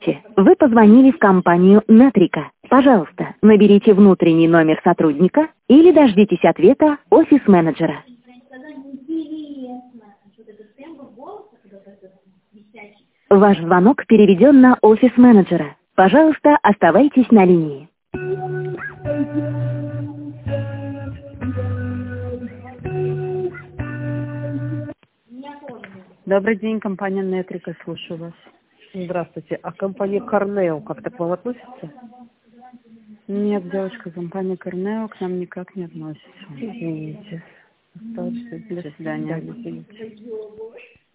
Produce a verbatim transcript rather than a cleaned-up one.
Здравствуйте. Вы позвонили в компанию Нетрика. Пожалуйста, наберите внутренний номер сотрудника или дождитесь ответа офис-менеджера. Ваш звонок переведен на офис-менеджера. Пожалуйста, оставайтесь на линии. Добрый день, компания Нетрика, слушаю вас. Здравствуйте. А компания Корнео как-то к вам относится? Нет, девушка, компания Корнео к нам никак не относится. Извините. До свидания.